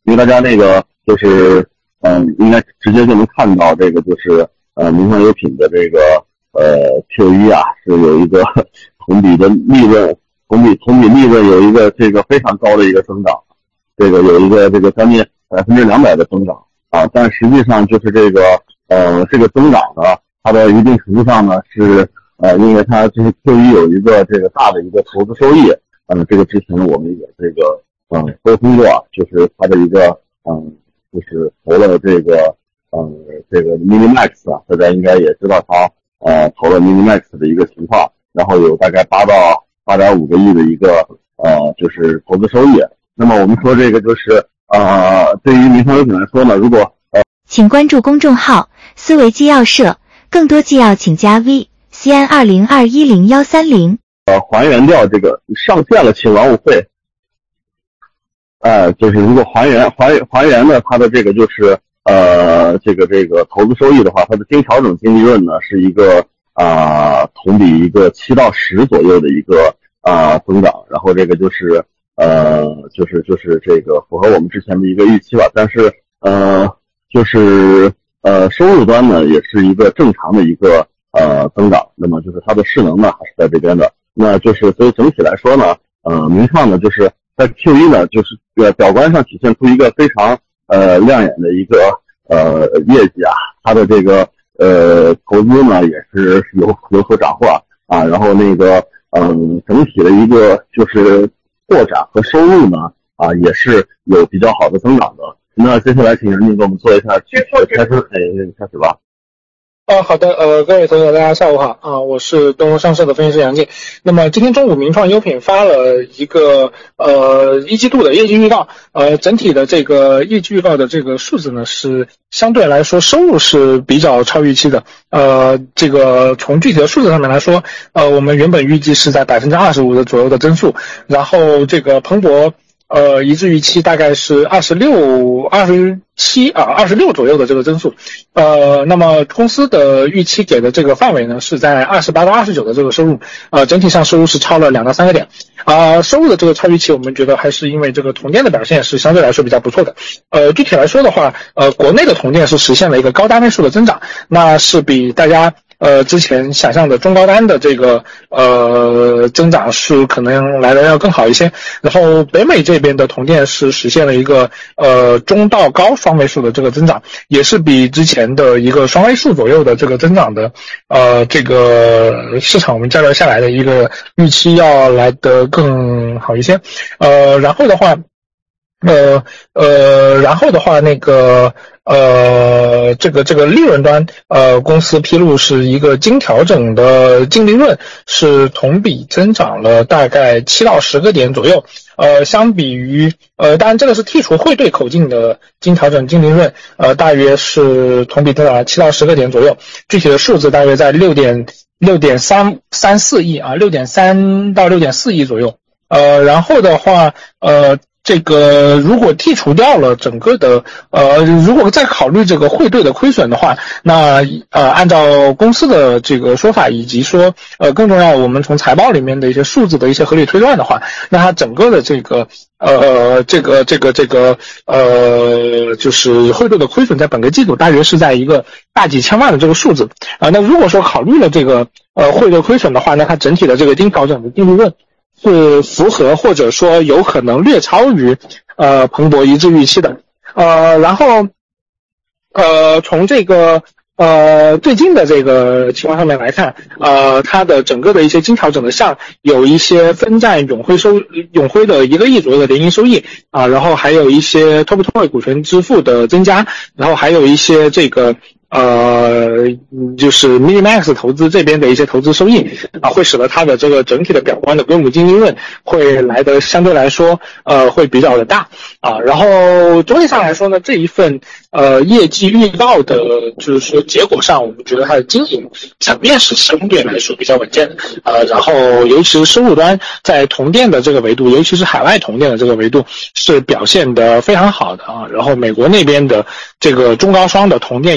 因为大家那个就是应该直接就能看到这个就是名创优品的这个Q1啊是有一个同比的利润同比利润有一个这个非常高的一个增长，这个有一个这个将近200%的增长啊，但实际上就是这个这个增长呢，它的一定程度上呢是因为它这个 Q1 有一个这个大的一个投资收益，这个之前我们也这个沟通过，就是它的一个就是投了这个Minimax 啊，大家应该也知道它投了 Minimax 的一个情况，然后有大概8到8.5个亿的一个就是投资收益。那么我们说这个就是对于名创优品来说呢，如果请关注公众号思维纪要社，更多纪要请加 V CN20210130。 还原掉这个上线了请完物费，就是如果还原呢，它的这个就是这个投资收益的话，它的经调整净利润呢是一个同比一个7到10左右的一个增长，然后这个就是就是这个符合我们之前的一个预期吧，但是就是收入端呢也是一个正常的一个增长，那么就是它的势能呢还是在这边的，那就是所以整体来说呢名创呢就是在 Q1 呢就是表观上体现出一个非常亮眼的一个业绩啊，它的这个投资呢也是有所斩获啊，然后那个整体的一个就是扩展和收入呢也是有比较好的增长的。那接下来请杨静给我们做一下开始吧。 好的，各位同学大家下午好啊，我是东风上市的分析师杨静。那么今天中午名创优品发了一个一季度的业绩预告，整体的这个业绩预告的这个数字呢是相对来说收入是比较超预期的，这个从具体的数字上面来说，我们原本预计是在 25% 的左右的增速，然后这个彭博一致预期大概是26左右的这个增速，那么公司的预期给的这个范围呢是在28到29的这个收入，整体上收入是超了2到3个点，收入的这个超预期我们觉得还是因为这个同店的表现是相对来说比较不错的，具体来说的话，国内的同店是实现了一个高单位数的增长，那是比大家之前想象的中高单的这个增长是可能来的要更好一些，然后北美这边的同店是实现了一个中到高双位数的这个增长，也是比之前的一个双位数左右的这个增长的这个市场我们交流下来的一个预期要来得更好一些，然后的话那个这个利润端公司披露是一个经调整的净利润是同比增长了大概7到10个点左右，相比于当然这个是剔除汇兑口径的经调整净利润，大约是同比增长了7到10个点左右，具体的数字大约在6.34亿6.3到6.4亿左右，然后的话这个如果剔除掉了整个的如果再考虑这个汇兑的亏损的话，那按照公司的这个说法，以及说更重要我们从财报里面的一些数字的一些合理推断的话，那它整个的这个就是汇兑的亏损在本个季度大约是在一个大几千万的这个数字那如果说考虑了这个汇兑亏损的话，那它整体的这个经调整的净利润是符合或者说有可能略超于彭博一致预期的，然后从这个最近的这个情况上面来看，它的整个的一些经调整的项有一些分占永辉的1个亿左右的联营收益然后还有一些 TOP 股权支付的增加，然后还有一些这个就是 Minimax 投资这边的一些投资收益会使得它的这个整体的表观的归母净利润会来得相对来说会比较的大然后总体上来说呢，这一份业绩预告的就是说结果上，我们觉得它的经营层面是相对来说比较稳健的然后尤其是收入端在同店的这个维度，尤其是海外同店的这个维度是表现得非常好的然后美国那边的这个中高双的同店也是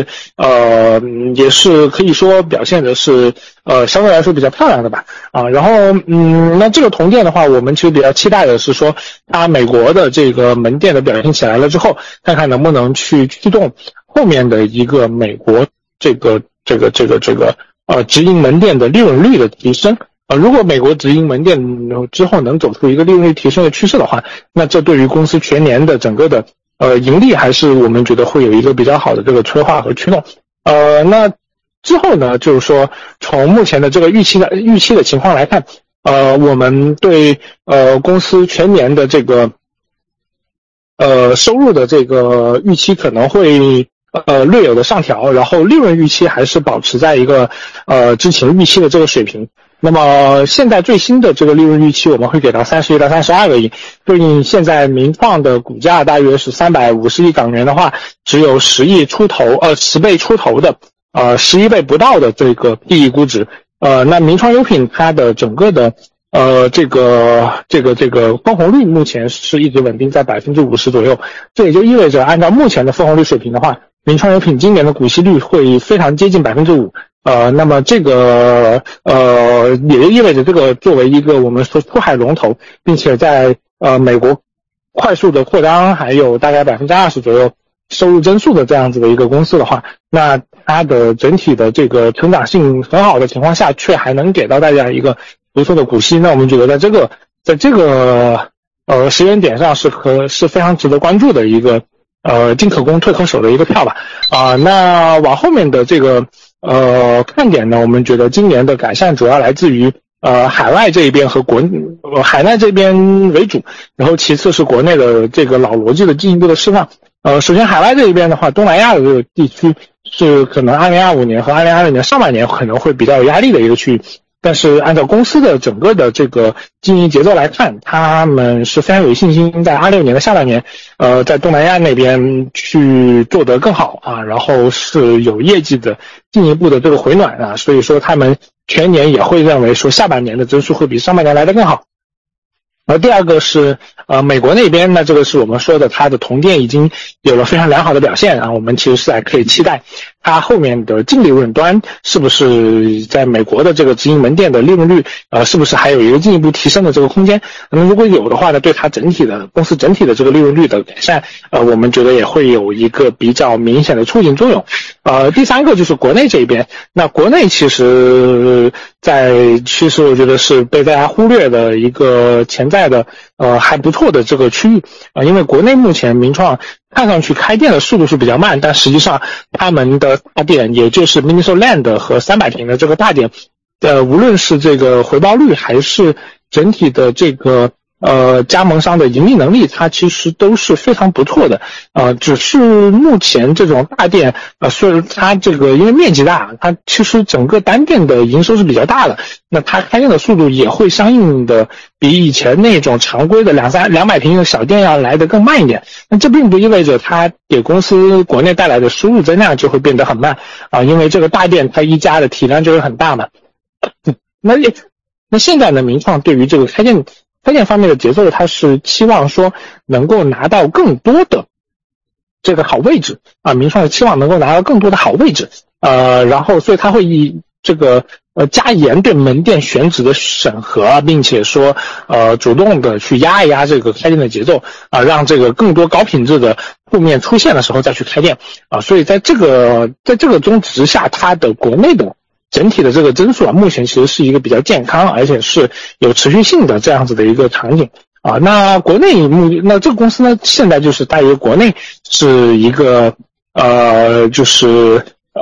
也是可以说表现的是相对来说比较漂亮的吧然后那这个同店的话，我们其实比较期待的是说它美国的这个门店的表现起来了之后，看看能不能去驱动后面的一个美国这个直营门店的利润率的提升如果美国直营门店之后能走出一个利润率提升的趋势的话，那这对于公司全年的整个的盈利还是我们觉得会有一个比较好的这个催化和驱动那之后呢，就是说从目前的这个预期的情况来看我们对公司全年的这个收入的这个预期可能会略有的上调，然后利润预期还是保持在一个之前预期的这个水平。那么现在最新的这个利润预期我们会给到30亿到32个亿，对应现在名创的股价大约是350亿港元的话，只有10亿出头10倍出头的11倍不到的这个 PE 估值那名创优品它的整个的这个分红率目前是一直稳定在 50% 左右，这也就意味着按照目前的分红率水平的话，名创优品今年的股息率会非常接近 5%那么这个也就意味着这个作为一个我们说出海龙头，并且在美国快速的扩张，还有大概 20% 左右收入增速的这样子的一个公司的话，那它的整体的这个成长性很好的情况下，却还能给到大家一个不错的股息，那我们觉得在这个时间点上是非常值得关注的一个进可攻退可守的一个票吧那往后面的这个看点呢，我们觉得今年的改善主要来自于海外这一边和海外这边为主，然后其次是国内的这个老逻辑的进一步的释放首先海外这一边的话，东南亚的这个地区是可能2025年和2026年上半年可能会比较有压力的一个区域，但是按照公司的整个的这个经营节奏来看，他们是非常有信心在26年的下半年在东南亚那边去做得更好然后是有业绩的进一步的这个回暖所以说他们全年也会认为说下半年的增速会比上半年来得更好。而第二个是美国那边呢，这个是我们说的它的同店已经有了非常良好的表现我们其实是还可以期待它后面的净利润端是不是在美国的这个直营门店的利润率是不是还有一个进一步提升的这个空间，那么如果有的话呢，对它公司整体的这个利润率的改善我们觉得也会有一个比较明显的促进作用第三个就是国内这一边，那国内其实我觉得是被大家忽略的一个潜在的还不错的这个区域因为国内目前名创看上去开店的速度是比较慢，但实际上他们的大店也就是 Miniso Land 和300平的这个大店无论是这个回报率还是整体的这个加盟商的盈利能力，它其实都是非常不错的只是目前这种大店虽然它这个因为面积大，它其实整个单店的营收是比较大的，那它开店的速度也会相应的比以前那种常规的200平的小店要来得更慢一点，那这并不意味着它给公司国内带来的收入增量就会变得很慢因为这个大店它一家的体量就会很大嘛那现在呢，名创对于这个开店方面的节奏，它是期望说能够拿到更多的这个好位置名创期望能够拿到更多的好位置然后所以它会以这个加严对门店选址的审核并且说主动的去压一压这个开店的节奏让这个更多高品质的铺面出现的时候再去开店所以在这个宗旨之下，它的国内的整体的这个增速目前其实是一个比较健康而且是有持续性的这样子的一个场景那国内那这个公司呢，现在就是大约国内是一个就是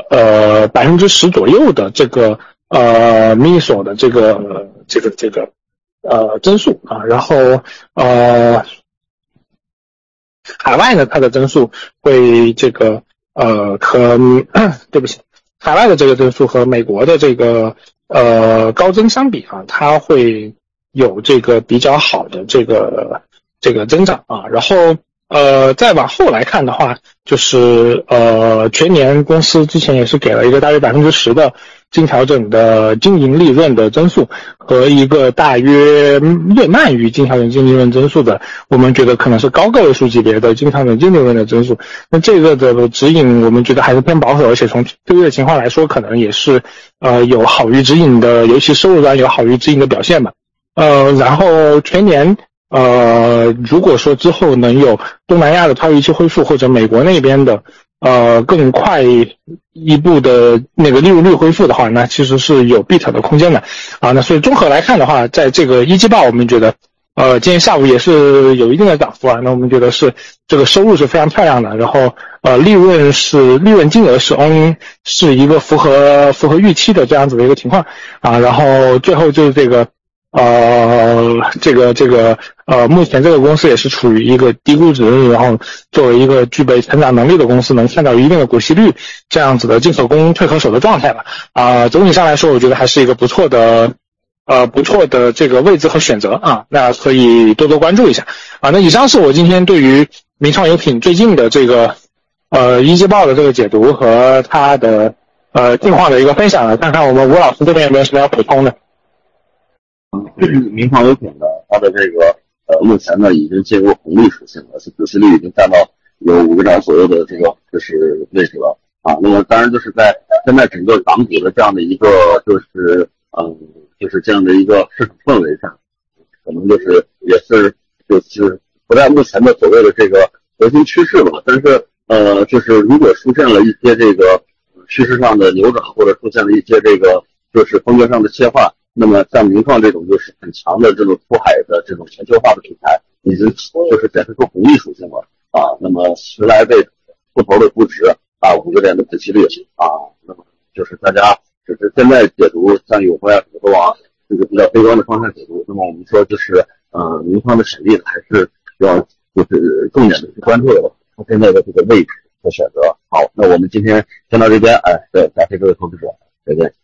10%左右的这个Miniso 的这个增速然后海外呢它的增速会这个对不起，海外的这个增速和美国的这个高增相比它会有这个比较好的这个增长然后再往后来看的话，就是全年公司之前也是给了一个大约 10% 的经调整的经营利润的增速和一个大约略慢于经调整净利润增速的，我们觉得可能是高个位数级别的经调整净利润的增速。那这个的指引我们觉得还是偏保守，而且从这个月情况来说，可能也是有好于指引的，尤其收入端有好于指引的表现吧。然后全年如果说之后能有东南亚的超预期恢复，或者美国那边的更快一步的那个利润率恢复的话，那其实是有 beat 的空间的啊。那所以综合来看的话，在这个一季报我们觉得今天下午也是有一定的涨幅啊。那我们觉得是这个收入是非常漂亮的，然后利润金额是一个符合预期的这样子的一个情况啊。然后最后就是这个目前这个公司也是处于一个低估值，然后作为一个具备成长能力的公司，能看到一定的股息率这样子的进可攻退可守的状态吧。总体上来说，我觉得还是一个不错的这个位置和选择啊，那可以多多关注一下啊。那以上是我今天对于名创优品最近的这个一季报的这个解读和它的近况的一个分享了，看看我们吴老师这边有没有什么要补充的。 名创优品呢，它的这个目前呢已经进入红利属性了，股息率已经占到有5个点左右的这个就是位置了啊。那么当然就是在现在整个港股的这样的一个就是这样的一个市场氛围下，可能就是也是就是不在目前的所谓的这个核心趋势吧。但是就是如果出现了一些这个趋势上的扭转，或者出现了一些这个就是风格上的切换，那么像名创这种就是很强的这种出海的这种全球化的品牌，已经就是展示出红利属性了啊。那么10来倍不头的估值啊，5个点的股息率啊，那么就是大家只是现在解读，像有朋友都往这个比较悲观的方向解读。那么我们说就是名创的潜力还是要就是重点的去关注的它现在的这个位置和选择。好，那我们今天先到这边，对，感谢各位投资者，再见。